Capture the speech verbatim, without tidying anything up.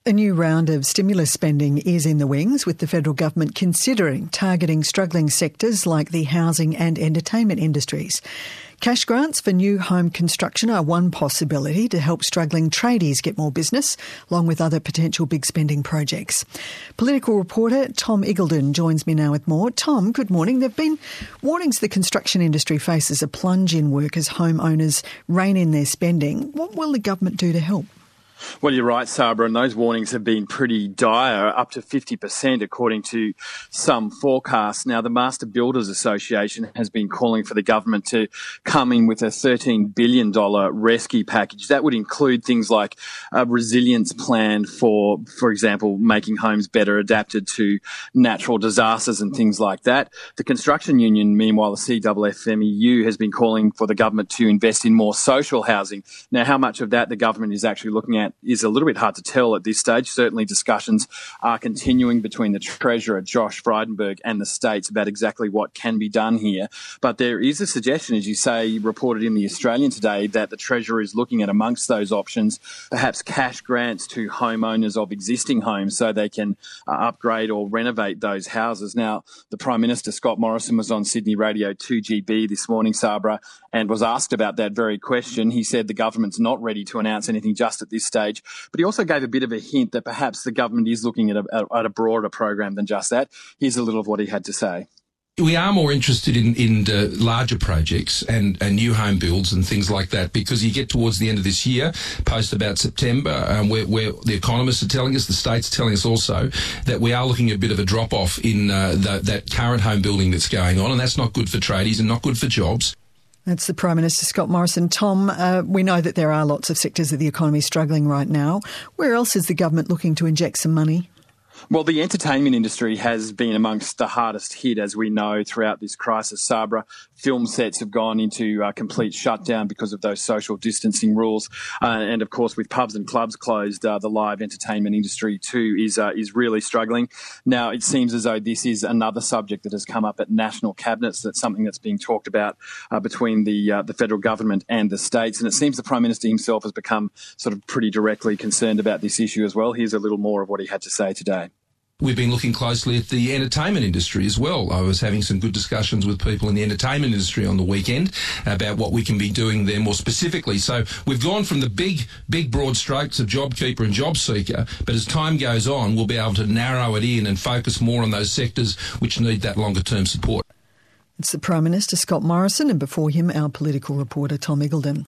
A new round of stimulus spending is in the wings, with the federal government considering targeting struggling sectors like the housing and entertainment industries. Cash grants for new home construction are one possibility to help struggling tradies get more business, along with other potential big spending projects. Political reporter Tom Iggulden joins me now with more. Tom, good morning. There have been warnings the construction industry faces a plunge in work as homeowners rein in their spending. What will the government do to help? Well, you're right, Sabra, and those warnings have been pretty dire, up to fifty percent according to some forecasts. Now, the Master Builders Association has been calling for the government to come in with a thirteen billion dollars rescue package. That would include things like a resilience plan for, for example, making homes better adapted to natural disasters and things like that. The construction union, meanwhile, the C F F M E U, has been calling for the government to invest in more social housing. Now, how much of that the government is actually looking at is a little bit hard to tell at this stage. Certainly discussions are continuing between the Treasurer, Josh Frydenberg, and the states about exactly what can be done here. But there is a suggestion, as you say, reported in The Australian today, that the Treasurer is looking at, amongst those options, perhaps cash grants to homeowners of existing homes so they can uh, upgrade or renovate those houses. Now, the Prime Minister, Scott Morrison, was on Sydney Radio two G B this morning, Sabra, and was asked about that very question. He said the government's not ready to announce anything just at this stage. But he also gave a bit of a hint that perhaps the government is looking at a, at a broader program than just that. Here's a little of what he had to say. We are more interested in, in uh, larger projects and, and new home builds and things like that, because you get towards the end of this year, post about September, um, where, where the economists are telling us, the states are telling us also, that we are looking at a bit of a drop-off in uh, the, that current home building that's going on, and that's not good for tradies and not good for jobs. That's the Prime Minister, Scott Morrison. Tom, uh, we know that there are lots of sectors of the economy struggling right now. Where else is the government looking to inject some money? Well, the entertainment industry has been amongst the hardest hit, as we know, throughout this crisis. Sabra, film sets have gone into uh, complete shutdown because of those social distancing rules. Uh, and, of course, with pubs and clubs closed, uh, the live entertainment industry too is uh, is really struggling. Now, it seems as though this is another subject that has come up at national cabinets. That's something that's being talked about uh, between the uh, the federal government and the states. And it seems the Prime Minister himself has become sort of pretty directly concerned about this issue as well. Here's a little more of what he had to say today. We've been looking closely at the entertainment industry as well. I was having some good discussions with people in the entertainment industry on the weekend about what we can be doing there more specifically. So we've gone from the big, big broad strokes of JobKeeper and JobSeeker, but as time goes on, we'll be able to narrow it in and focus more on those sectors which need that longer term support. It's the Prime Minister, Scott Morrison, and before him, our political reporter, Tom Iggulden.